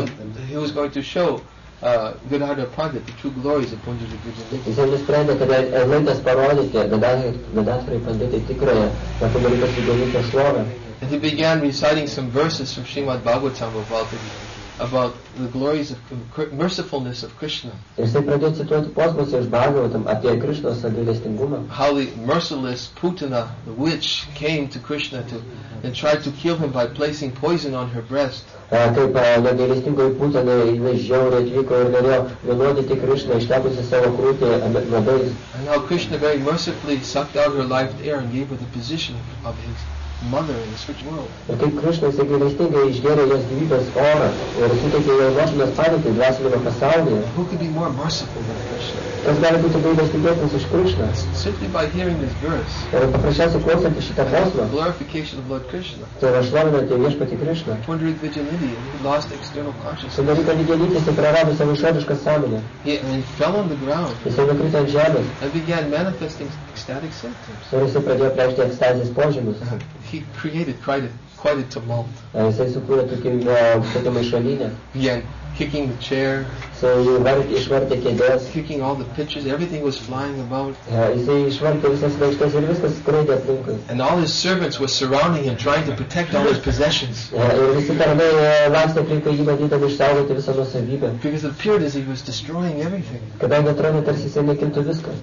he was going to show uh, Gadadhar Pandit the true glories of Pundarik Vijayanidhi. Jisai nusprendė, kad laikas parodyti Gadadharai Panditai tikrąją Pundarikos Vijayanidhio šlovę. And he began reciting some verses from Srimad Bhagavatam about the, about the glories of mercifulness of Krishna. Ir jisai pradėjo cituoti posmus iš Bhagavatam apie Krishnos gailestingumą. How the merciless Putana, the witch, came to Krishna to and tried to kill him by placing poison on her breast. Kaip negailestingoji Putana jinai žiauriai atvyko ir norėjo vienodyti Krishną, ištepusi savo krūtį nuodais. And how Krishna very mercifully sucked out her life air and gave her the position of his mother in this rich world. Ir kaip Krishna jisai gailestingai išgėrė jos gyvybės orą ir suteikė jai nuožmios padėtį dvasiniame pasaulyje. Who could be more merciful than Krishna? Kas gali būti gailestingesnis už Krishną? Simply by hearing this verse, Ir paprasčiausiai klausantį šitą posmą, glorification of Lord Krishna. tai yra šlovinantį viešpatį Krishną. Pundarik Vijayanidhi, he lost external consciousness. Pundarika Vijayanidhi jisai prarado savo išorišką sąmonę. He and fell on the ground Jisai nukrito ant žemės and began manifesting ecstatic symptoms. ir jisai pradėjo preikšti ekstazės požymius. He created quite a, quite a tumult. Jisai sukūrė tokį tokią maišalinę. Began kicking the chair, Jisai išvartė kėdės. kicking all the pitchers, everything was flying about. Jisai išvartė visas vaikštas ir viskas skraidė aplinkui. And all his servants were surrounding him, trying to protect all his possessions. Ir visi tarnai lakstė aplinkui jį, bandydami išsaugoti visą nuosavybę. Because it appeared as if he was destroying everything. Kadangi atrodė, tarsi jisai naikintų viską.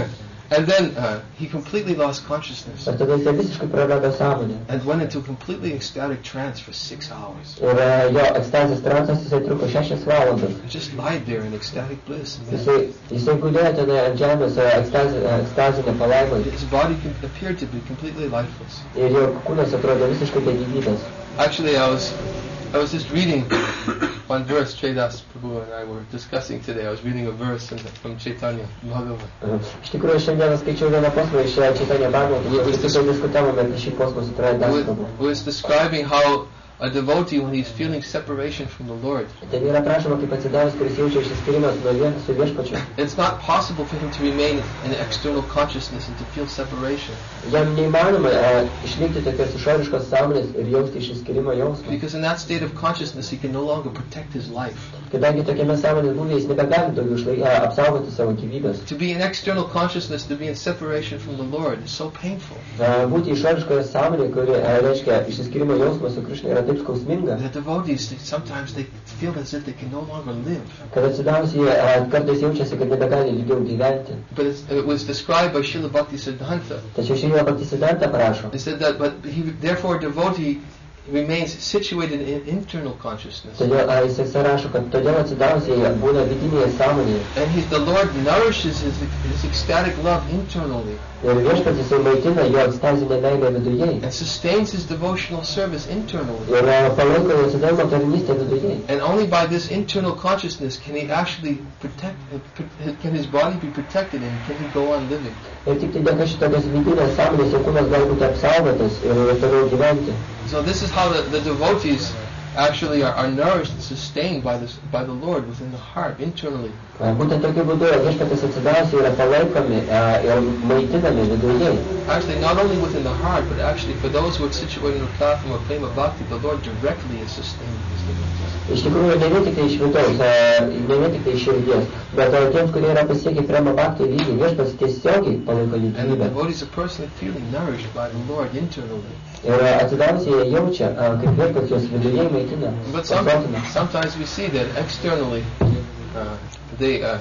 And then uh, he completely lost consciousness Ir tada jisai visiškai prarado sąmonę. and went into a completely ecstatic trance for six hours. Ir jo ekstazės transas jisai truko šešias valandas. He just lied there in ecstatic bliss. And Jisai, jisai gulėjo tenai ant žemės ekstazinė palaimai. his body com- appeared to be completely lifeless. Ir jo kūnas atrodė visiškai be gyvybės. Actually, I was I was just reading one verse. Chaidas Prabhu and I were discussing today. I was reading a verse in the, from Chaitanya Bhagavat. Iš tikrųjų, šiandien skaičiau vieną posmą iš Chaitanya Bhagavato. Vis tik diskutavome apie šį posmą su Traidas Prabhu. Who is describing how a devotee, when he's feeling separation from the Lord, Ten yra prašoma, kaip atsidavus, kuris jaučia išsiskyrimą su vien- su viešpačiu. it's not possible for him to remain in external consciousness and to feel separation. Jam neįmanoma uh, išlikti tokios išoriškos sąmonės ir jausti išsiskyrimo jausmą. Because in that state of consciousness, he can no longer protect his life. Kadangi tokiame sąmonės būdė jis nebegali daugiau išlaik, uh, apsaugoti savo gyvybės. To be in external consciousness, to be in separation from the Lord, is so painful. Uh, būti išoriškoje sąmonėje, kuri uh, reiškia išsiskyrimo jausmą su Krishna, yra taip skausminga, The devotees, they, sometimes they feel as if they can no longer live. kad atsidavus jie uh, kartais jaučiasi, kad nebegali ilgiau gyventi. But it's, it was described by Srila Bhakti Siddhanta. Tačiau šiandien Bhaktisiddhanta prašo, They said that, but he, therefore, a devotee remains situated in internal consciousness. todėl uh, jis sąrašo, kad todėl atsidavus jie būna vidinėje sąmonėje. And he's, the Lord nourishes his, his ecstatic love internally Ir viešpats jisai maitina jo ekstazinę meilę viduje. and sustains his devotional service internally. Ir uh, palaiko jo atsidavimo tarnystę viduje. And only by this internal consciousness can he actually protect, uh, can his body be protected and can he go on living. Ir tik tai dėka šitokios vidinės sąmonės jo kūnas gali būti apsaugotas ir toliau gyventi. So this is how the, the devotees actually are, are nourished and sustained by this by the Lord within the heart internally. Uh, Būtent tokiu būdu viešpatis atsidavus yra palaikomi uh, ir maitinami viduje. Actually, not only within the heart, but actually for those who are situated in the platform of Prema Bhakti, the Lord directly is sustaining these devotees. Iš tikrųjų, ne vien tik tai iš vidaus, uh, ne vien tik tai iš širdies, bet uh, tiems, kurie yra pasiekę Prema Bhakti lygį, viešpats tiesiogiai palaiko And the gyvybę. devotees are personally feeling nourished by the Lord internally. Ir uh, atsidavus jie jaučia, uh, kaip viešpats jos viduje maitina, But some, pasotina. sometimes we see that externally uh, they uh,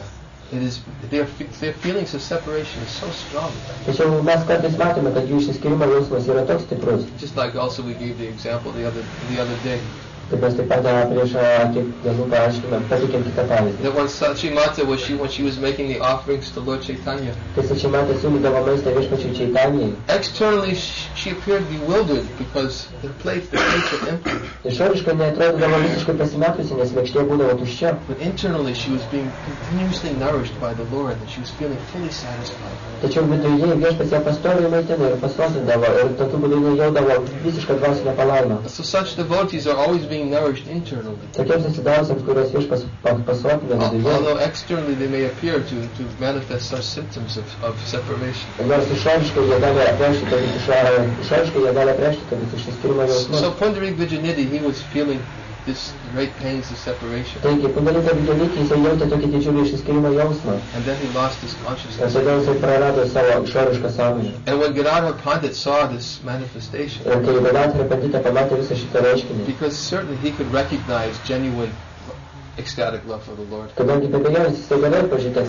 It is their their feelings of separation is so strong. Tačiau mes kartais matome, kad jų išsiskyrimo jausmas yra toks stiprus. Just like also we gave the example the other the other day. Kaip mes taip pat prieš kiek dienų paaiškinome, pateikėm kitą pavyzdį. That when Sachimata was she when she was making the offerings to Lord Chaitanya. Kai Sachimata siūlydavo maistą Viešpačiui Čaitanijai. Externally she appeared bewildered because the plate the plates were empty. Išoriškai neatrodydavo visiškai pasimetusi, nes lėkštė būdavo tuščia. But internally she was being continuously nourished by the Lord and she was feeling fully satisfied. Tačiau viduje Viešpats ją pastoviai maitino ir pasotindavo ir tokiu būdu jinai jausdavo visišką dvasinę palaimą. So such devotees are always being nourished internally. Tokiems atsidavusiems, kuriuos Viešpats pasotina viduje. Although externally they may appear to to manifest such symptoms of of separation. Nors išoriškai jie gali apreikšti tokius išoriškai jie gali apreikšti tokius išsiskyrimo jausmus. So Pundarik Vijayanidhi, he was feeling this great pains of separation. Taigi, Pundarika Vijayanidhi, jisai jautė tokį didžiulį išsiskyrimo jausmą. And then he lost his consciousness. Ir todėl jisai prarado savo išorišką sąmonę. And when Gadadhar Pandit saw this manifestation, ir kai Gadadhar Pandita pamatė visą šitą reiškinį, because certainly he could recognize genuine ecstatic love for the Lord. Kadangi be abejonės jisai galėjo pažinti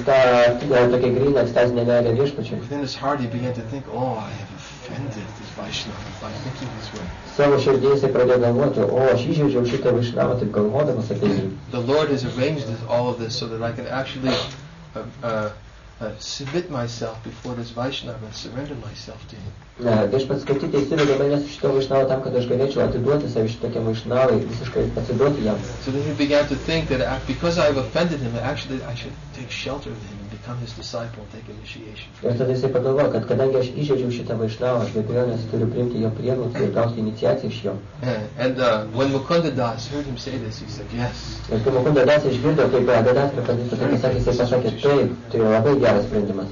tokią gryną ekstazinę meilę Viešpačiui. Within his heart he began to think, oh, I have offended this Vaishnava by thinking this way. Savo širdyje jisai pradėjo galvoti, o aš įžeidžiau šitą Vaishnavą taip galvodamas apie jį. The Lord has arranged this, all of this so that I can actually uh, uh, uh, submit myself before this Vaishnava and surrender myself to him. Viešpats kaip tik tai suvedė mane su šito Vaishnava tam, kad aš galėčiau atiduoti save šitokiam Vaishnavai, visiškai atsiduoti jam. So then he began to think that because I have offended him, actually I should take shelter of him and become his disciple and take initiation. Ir tada jisai pagalvojo, kad kadangi aš įžeidžiau šitą Vaishnavą, aš be abejonės turiu priimti jo prieglobstį ir gauti iniciaciją iš jo. And uh, when Mukunda Das heard him say this, he said, yes. Ir kai Mukunda Das išgirdo, kaip Gadadhar Pandita tai pasakė, jisai pasakė, taip, tai yra labai geras sprendimas.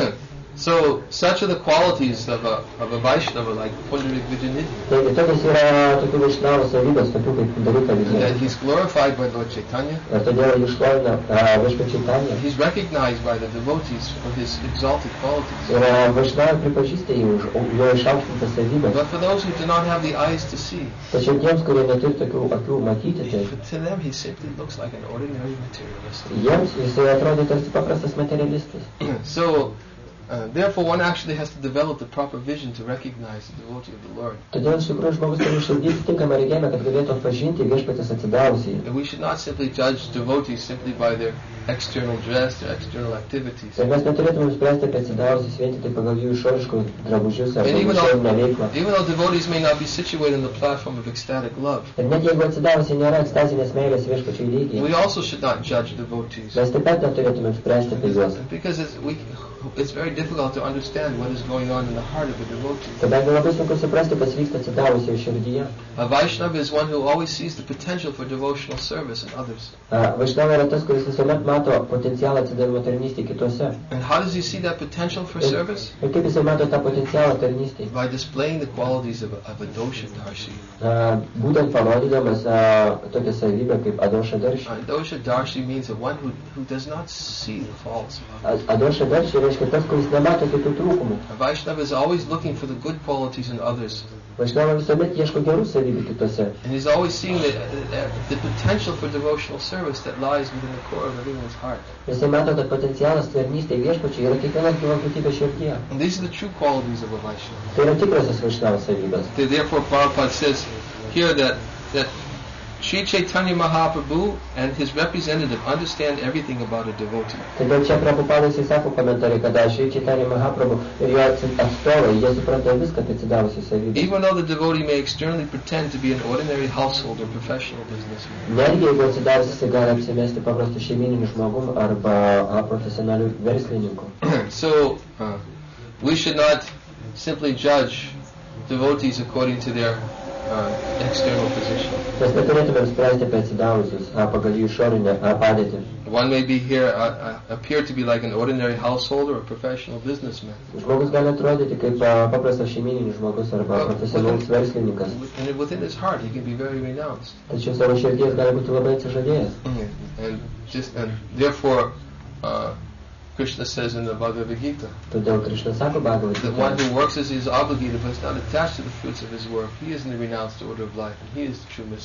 So, such are the qualities of a, of a Vaishnava like Pundarik Vijayanidhi. Taigi, tokios yra tokių Vaishnavų savybės, tokių kaip Pundarika Vijayanidhi. That he's glorified by Lord Chaitanya. Ir todėl jį šlovina Viešpats Chaitanya. He's recognized by the devotees for his exalted qualities. Ir Vaishnavai pripažįsta jį už jo išaukštintas savybės. But for those who do not have the eyes to see, tačiau tiems, kurie neturi tokių akių matyti, tai to them he simply looks like an ordinary materialist. Jiems jisai atrodo tarsi paprastas materialistas. So, Uh, therefore, one actually has to develop the proper vision to recognize the devotee of the Lord. Todėl iš tikrųjų žmogus turi išugdyti tinkamą regėjimą, kad galėtų atpažinti Viešpaties atsidavusį. And we should not simply judge devotees simply by their external dress, their external activities. Ir mes neturėtume nuspręsti apie atsidavusius vien tik pagal jų išoriškus drabužius ar išorinę veiklą. Even though devotees may not be situated on the platform of ecstatic love, ir net jeigu atsidavusiai nėra ekstazinės meilės Viešpačiui lygiai, we also should not judge devotees. Mes taip pat neturėtume spręsti apie juos. Because it's, we, it's very difficult to understand what is going on in the heart of a devotee. Kadangi labai sunku suprasti, kas vyksta atsidavusioje širdyje. A Vaishnava is one who always sees the potential for devotional service in others. Vaishnava yra tas, kuris visuomet mato potencialą atsidavimo tarnystėje kitose. And how does he see that potential for service? Ir kaip jisai mato tą potencialą tarnystėje? By displaying the qualities of a, of a dosha darshi. Būtent parodydamas tokią savybę kaip adosha darshi. A dosha darshi means a one who who does not see the faults. Adosha darshi reiškia tas, kuris nemato kitų trūkumų. A Vaishnava is always looking for the good qualities in others. Vaishnava visuomet ieško gerų savybių kitose. And he's always seeing the, the, the potential for devotional service that lies within the core of everyone's heart. Jisai mato, kad potencialas tarnystei Viešpačiui yra kiekvienos gyvos būtybės širdyje. And these are the true qualities of a Vaishnava. Tai yra tikrosios Vaishnavos savybės. Therefore, Prabhupada says here that that Sri Chaitanya Mahaprabhu and his representative understand everything about a devotee. Todėl čia Prabhupada jisai sako komentare, kad Sri Chaitanya Mahaprabhu ir jo atstovai, jie supranta viską apie atsidavusius savybės. Even though the devotee may externally pretend to be an ordinary household or professional businessman. Netgi jeigu atsidavusius jisai gali apsimesti paprastu šeimininiu žmogum arba profesionaliu verslininku. So uh, we should not simply judge devotees according to their uh, external position. Mes neturėtume spręsti apie atsidavusius pagal jų išorinę padėtį. One may be here uh, uh, appear to be like an ordinary householder or professional businessman. Žmogus gali atrodyti kaip paprastas šeimininis žmogus arba profesionalus verslininkas. And within his heart he can be very renounced. Tačiau savo širdies gali būti labai atsižadėjęs. And just and therefore uh, Krishna says in the Bhagavad Gita Todėl Krishna sako Bhagavad that one who works as he is obligated but is not attached to the fruits of his work, he is in the renounced order of life and he is the true mystic.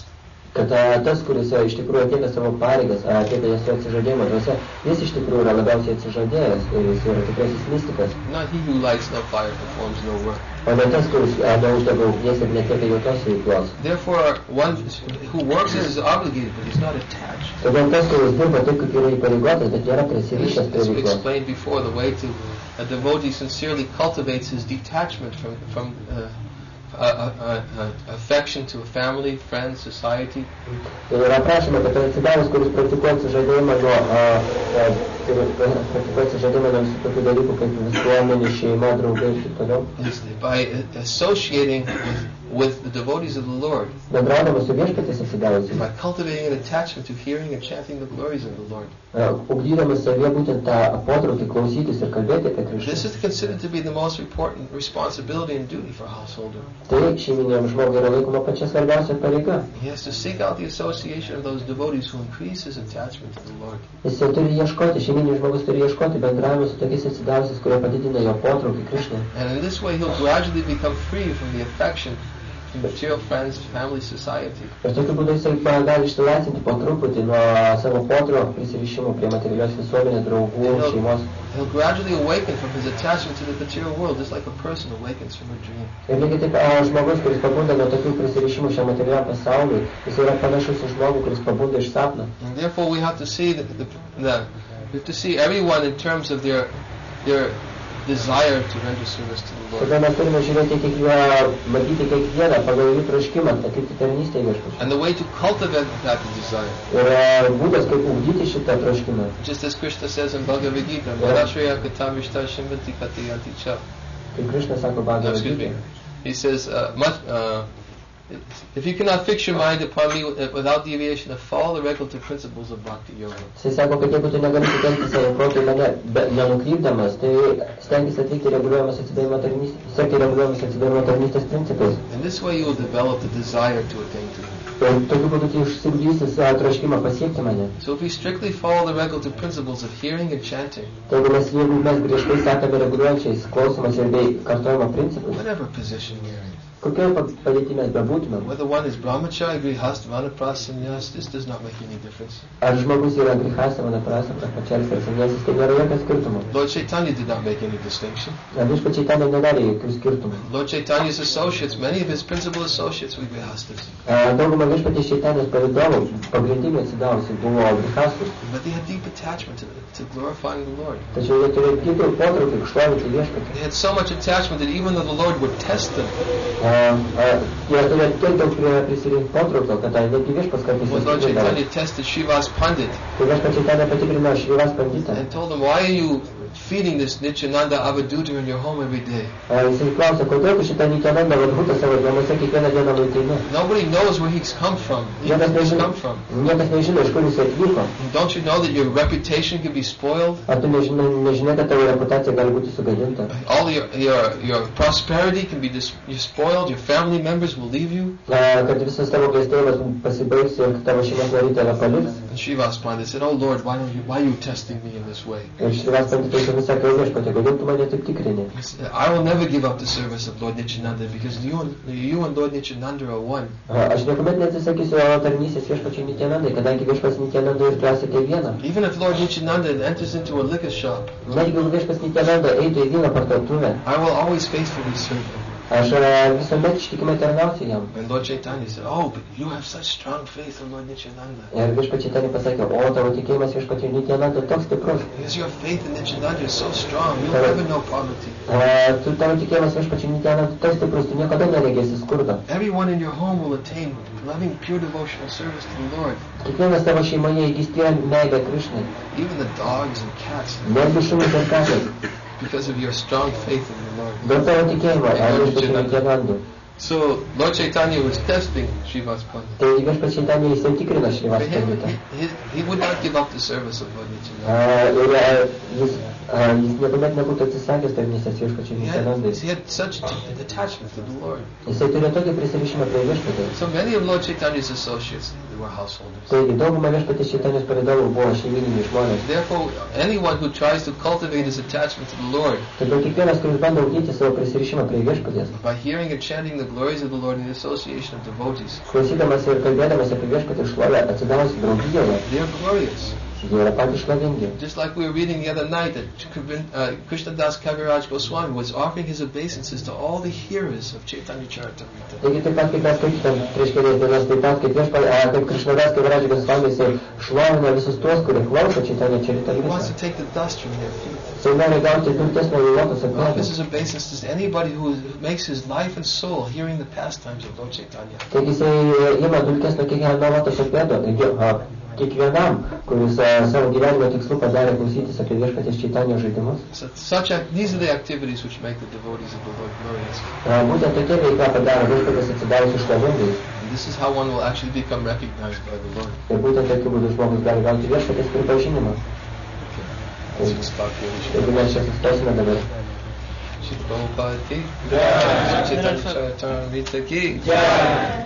kad tas, kuris iš tikrųjų atlieka savo pareigas, atlieka jas su atsižadėjimo dvasia, jis iš tikrųjų yra labiausiai atsižadėjęs ir jis yra tikrasis mystikas. Not he who lights no fire, performs no work. O ne tas, kuris neuždega ugnies ir netlieka jokios veiklos. Therefore, one who works is obligated, but he's not attached. Todėl tas, kuris dirba taip, kaip yra įpareigotas, bet nėra prisirišęs prie As we veiklos. explained before, the way to a devotee sincerely cultivates his detachment from from uh, uh, uh, uh, affection to a family, friends, society. Ir yra prašoma, kad atsidavus, kuris praktikuoja atsižadėjimą nuo praktikuoja atsižadėjimą nuo visų tokių dalykų kaip visuomenė, šeima, draugai ir taip toliau. By associating with, with the devotees of the Lord. Bendraudamas su viešpaties atsidavusiais. By cultivating an attachment to hearing and chanting the glories of the Lord. Ugdydamas savyje būtent tą potraukį klausytis ir kalbėti apie Krišną. This is considered to be the most important responsibility and duty for a householder. Tai šeiminiam žmogui yra laikoma pačia svarbiausia pareiga. He has to seek out the association of those devotees who increase his attachment to the Lord. Jis turi ieškoti, šeiminis žmogus turi ieškoti bendravimo su tokiais atsidavusiais, kurie padidina jo potraukį Krišnai. And in this way he'll gradually become free from the affection from material friends, family, society. Ir tokiu būdu jisai gali išsilaisvinti po truputį nuo savo potraukio prisirišimo prie materialios visuomenės, draugų, šeimos. He'll gradually awaken from his attachment to the material world, just like a person awakens from a dream. Ir lygiai taip žmogus, kuris pabunda nuo tokių prisirišimų šiam materialiam pasauliui, jis yra panašus į žmogų, kuris pabunda iš sapno. And therefore we have to see the, the, the we have to see everyone in terms of their their desire to render service to the Lord. Todėl mes turime žiūrėti kiekvieną, matyti kiekvieną pagal jų troškimą atlikti tarnystę viešpačiui. And the way to cultivate that desire. Ir būdas, kaip ugdyti šitą troškimą. Just as Krishna says in Bhagavad Gita, Madashriya Kata Vishta Shimvanti Katayanti Cha. Kaip Krishna sako Bhagavad Gita. He says, uh, much, uh, if you cannot fix your mind upon me without deviation, follow the regulative principles of Bhakti Yoga. Jis sako, kad jeigu tu negali sutelkti savo protą į mane nenukrypdamas, tai stengtis atlikti reguliuojamas atsidavimo tarnystės, sekti reguliuojamas atsidavimo tarnystės principais. In this way you will develop the desire to attain to Him. Ir tokiu būdu tu išsiugdysi troškimą pasiekti mane. So if we strictly follow the regulative principles of hearing and chanting, jeigu mes, jeigu mes griežtai sekame reguliuojančiais klausimas ir bei kartojimo principus, whatever position we're in, kokioj padėty mes bebūtumėm, whether one is brahmachari, grihast, vanaprastha, sannyas, this does not make any difference. Ar žmogus yra grihasta, vanaprastha, brahmacharis ar sannyasas, tai nėra jokio skirtumo. Lord Chaitanya did not make any distinction. Viešpats Chaitanya nedarė jokių skirtumų. Lord Chaitanya's associates, many of his principal associates were grihastas. Dauguma viešpaties Chaitanijos palydovų pagrindiniai atsidavusi buvo grihastus. But they had deep attachment to, to glorifying the Lord. Tačiau jie turėjo didelį potraukį šlovinti viešpatį. They had so much attachment that even though the Lord would test them, jie turėjo tiek daug prisirinkti potraukio, kad netgi viešpats kartais when Lord Chaitanya tested Shiva's Pandit, tai viešpats Chaitanya patikrino Shivas Panditą. And told him, why are you feeding this Nityananda Avaduta in your home every day? Jisai klausė, kodėl tu šitą Nityananda Avadutą savo namuose kiekvieną dieną maitini? Nobody knows where he's come from. Niekas nežino, niekas nežino, iš kur jis atvyko. Don't you know that your reputation can be spoiled? Ar tu nežinai, nežinai, kad tavo reputacija gali būti sugadinta? All your your your prosperity can be dis- spoiled. Your family members will leave you. Kad visas tavo klestėjimas pasibaigs ir tavo šeimos nariai tave paliks. And Shivas Pandit said, "Oh Lord, why don't you why are you testing me in this way?" Ir Shivas Panditas vis sakė, viešpatie, kodėl tu mane taip tikrini? He said, I will never give up the service of Lord Nityananda because you and you and Lord Nityananda are one. Aš niekuomet neatsisakysiu tarnystės viešpačiui Nityanandai, kadangi viešpats Nityananda ir tu esate viena. Even if Lord Nityananda enters into a liquor shop, netgi jeigu viešpats Nityananda eitų į vyno parduotuvę, I will always faithfully serve him. Aš visuomet ištikimai tarnausiu jam. And Lord Chaitanya said, oh, but you have such strong faith in Lord Nityananda. Ir viešpats Chaitanya pasakė, o tavo tikėjimas viešpačiui Nityananda toks stiprus. Because your faith in Nityananda is so strong, you'll never know poverty. Tu tavo tikėjimas viešpačiui Nityananda toks stiprus, tu niekada neregėsi skurdo. Everyone in your home will attain loving, pure devotional service to the Lord. Kiekvienas tavo šeimoje įgis tiek meilę Krišnai. Even the dogs and cats. Netgi šunys ir katės. Because of your strong faith in the Lord. Dėl tavo tikėjimo, viešpačiui Nityanandai. So Lord Chaitanya was testing Shivas Pandit. Tai viešpats Chaitanya jis tikrina Shivas Panditą. He would not give up the service of Lord Nityananda. Ir jis, jis niekuomet nebūtų atsisakęs tarnystės viešpačiui Nityanandai. He had such attachment to the Lord. Jisai turėjo tokį prisirišimą prie viešpatio. So many of Lord Chaitanya's associates were householders. Taigi, dauguma viešpaties Čaitanijos palydovų buvo šeimyniniai žmonės. Therefore, anyone who tries to cultivate his attachment to the Lord Todėl kiekvienas, kuris bando ugdyti savo prisirišimą prie viešpaties, by hearing and chanting the glories of the Lord in the association of devotees, klausydamas ir kalbėdamas apie viešpatį šlovę atsidavus draugijoje, they are glorious. jie yra patys šlovingi. Just like we were reading the other night that uh, Krishna Das Kaviraj Goswami was offering his obeisances to all the hearers of Chaitanya Charitamrita. Taigi taip pat, kaip mes skaitėm prieš kelias dienas, taip pat, kaip viešpatį, kaip Krishnadas Kaviraj Goswami, jisai šlovina visus tuos, kurie klauso Chaitanya He wants to Charitamrita. take the dust from their feet. Jisai nori gauti dulkes nuo jų lotus Offers akmenų. his obeisances to anybody who makes his life and soul hearing the pastimes of Lord Chaitanya. Taigi jisai ima dulkes nuo kiekvieno lotus akmenų. Kiekvienam, kuris uh, savo gyvenimo tikslu padarė klausytis apie viešpaties Čaitanijos žaidimus. So such act, these are the activities which make the devotees of the Lord glorious. Uh, būtent tokia veikla padaro viešpaties atsidariusius šlovingais. And this is how one will actually become recognized by the Lord. Ir būtent tokiu būdu žmogus gali gauti viešpaties pripažinimą. Let's just stop here. Jeigu mes čia sustosime dabar. Shri Prabhupada ki Jai. Chaitanya Charitamrita ki Jai.